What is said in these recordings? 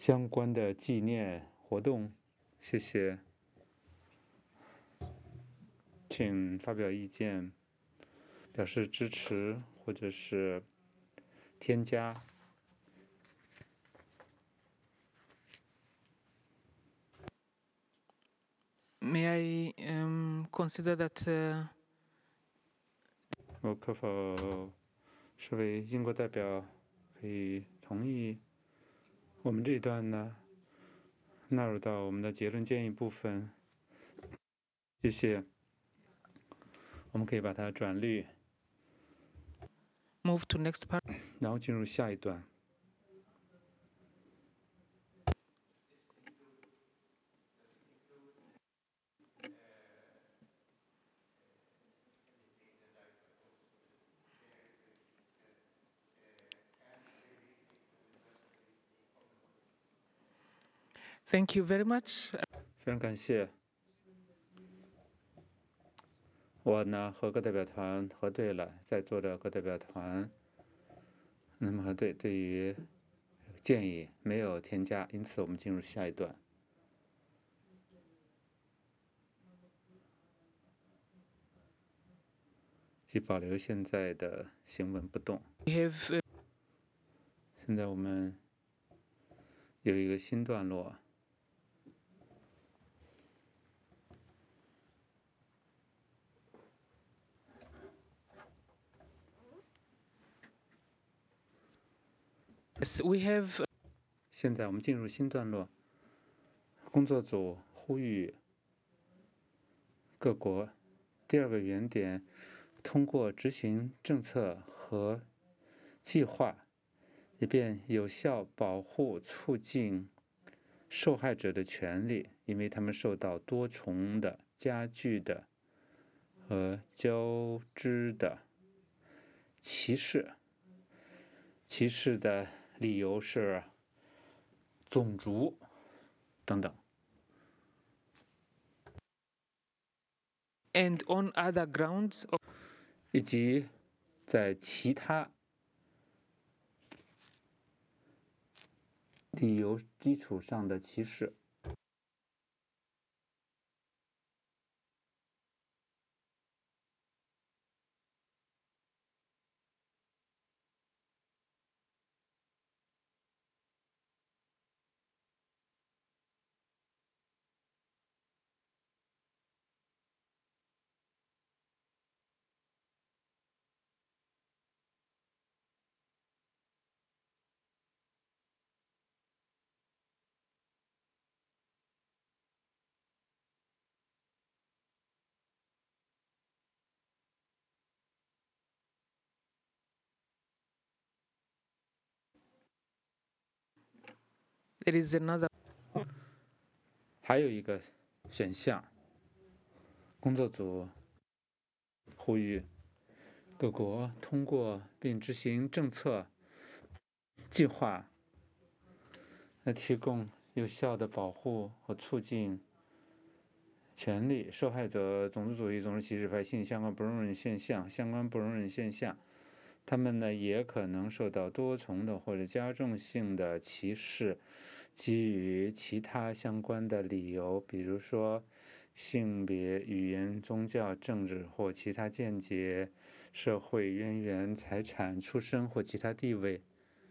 相关的纪念活动？谢谢，请发表意见，表示支持或者是添加。 May I consider that 我可否是为英国代表可以同意我们这一段呢纳入到我们的结论建议部分？谢谢。我们可以把它转绿， move to next part? 然后进入下一段。 Thank you very much. 非常感谢。我呢和各代表团核对了，在座的各代表团，那么核对对于建议没有添加，因此我们进入下一段。即保留现在的行文不动。 We have 现在我们有一个新段落。 yes, we have 现在我们进入新段落。工作组呼吁各国，第二个原点，通过执行政策和计划，以便有效保护、促进受害者的权利，因为他们受到多重的、加剧的和交织的歧视。歧视的理由是种族等等。 and on other grounds 以及在其他理由基础上的歧视。 there is another 还有一个选项，工作组呼吁各国通过并执行政策计划，来提供有效的保护和促进权利受害者种族主义、种族歧视和性相关不容忍现象。他们呢也可能受到多重的或者加重性的歧视，基于其他相关的理由，比如说性别、语言、宗教、政治或其他见解、社会渊源、财产、出身或其他地位。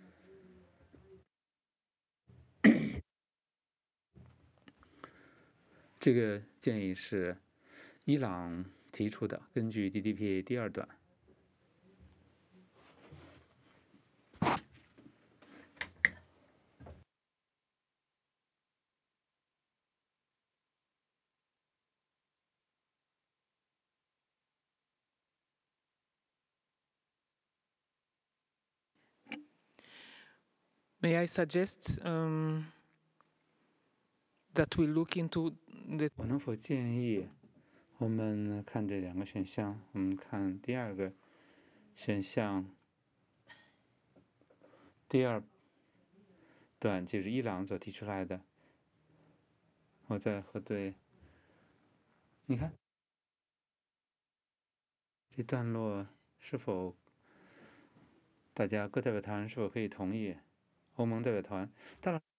这个建议是伊朗提出的，根据 DDPA 第二段。 May I suggest that we look into the 我能否建议我们看这两个选项？我们看第二个选项，第二段就是伊朗所提出来的。我再核对，你看这段落是否大家各代表团是否可以同意？欧盟代表团，当然